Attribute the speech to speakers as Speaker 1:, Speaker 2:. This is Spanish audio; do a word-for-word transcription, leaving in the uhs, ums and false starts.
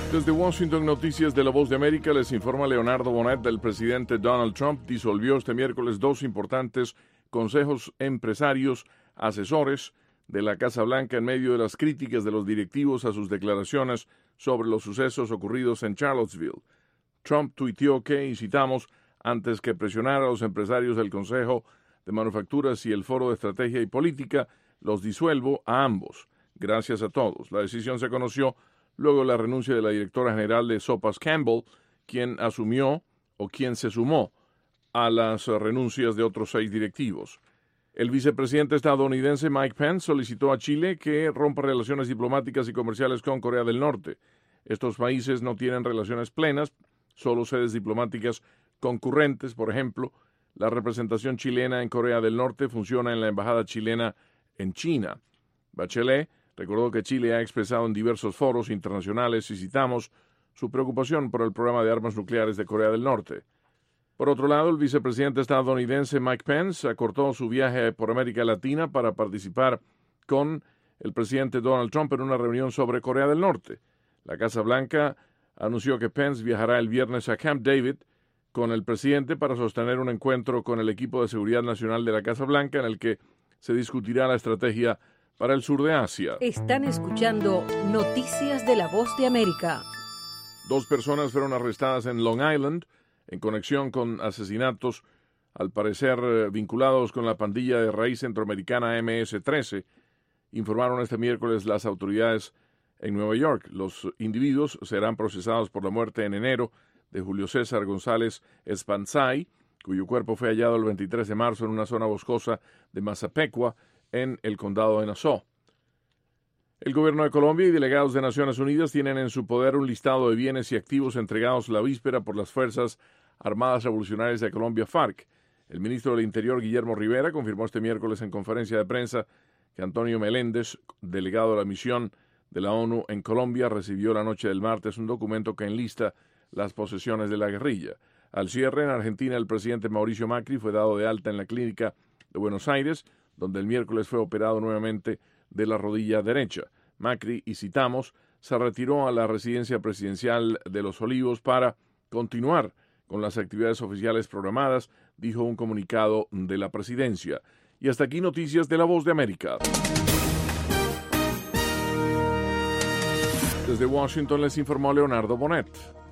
Speaker 1: Desde Washington, Noticias de la Voz de América, les informa Leonardo Bonet. El presidente Donald Trump disolvió este miércoles dos importantes consejos empresarios asesores de la Casa Blanca en medio de las críticas de los directivos a sus declaraciones sobre los sucesos ocurridos en Charlottesville. Trump tuiteó que, y citamos, antes que presionar a los empresarios del Consejo de Manufacturas y el Foro de Estrategia y Política, los disuelvo a ambos. Gracias a todos. La decisión se conoció luego de la renuncia de la directora general de Sopas Campbell, quien asumió o quien se sumó a las renuncias de otros seis directivos. El vicepresidente estadounidense Mike Pence solicitó a Chile que rompa relaciones diplomáticas y comerciales con Corea del Norte. Estos países no tienen relaciones plenas, solo sedes diplomáticas concurrentes. Por ejemplo, la representación chilena en Corea del Norte funciona en la embajada chilena en China. Bachelet recordó que Chile ha expresado en diversos foros internacionales, y citamos, su preocupación por el programa de armas nucleares de Corea del Norte. Por otro lado, el vicepresidente estadounidense Mike Pence acortó su viaje por América Latina para participar con el presidente Donald Trump en una reunión sobre Corea del Norte. La Casa Blanca anunció que Pence viajará el viernes a Camp David con el presidente para sostener un encuentro con el equipo de seguridad nacional de la Casa Blanca en el que se discutirá la estrategia para el sur de Asia.
Speaker 2: Están escuchando Noticias de la Voz de América.
Speaker 1: Dos personas fueron arrestadas en Long Island en conexión con asesinatos, al parecer eh, vinculados con la pandilla de raíz centroamericana eme ese trece, informaron este miércoles las autoridades en Nueva York. Los individuos serán procesados por la muerte en enero de Julio César González Espanzay, cuyo cuerpo fue hallado el veintitrés de marzo en una zona boscosa de Massapequa, en el condado de Nassau. El gobierno de Colombia y delegados de Naciones Unidas tienen en su poder un listado de bienes y activos entregados la víspera por las Fuerzas Armadas Revolucionarias de Colombia, FARC. El ministro del Interior, Guillermo Rivera, confirmó este miércoles en conferencia de prensa que Antonio Meléndez, delegado de la misión de la ONU en Colombia, recibió la noche del martes un documento que enlista las posesiones de la guerrilla. Al cierre, en Argentina, el presidente Mauricio Macri fue dado de alta en la clínica de Buenos Aires, donde el miércoles fue operado nuevamente de la rodilla derecha. Macri, y citamos, se retiró a la residencia presidencial de Los Olivos para continuar con las actividades oficiales programadas, dijo un comunicado de la presidencia. Y hasta aquí Noticias de la Voz de América. Desde Washington les informó Leonardo Bonet.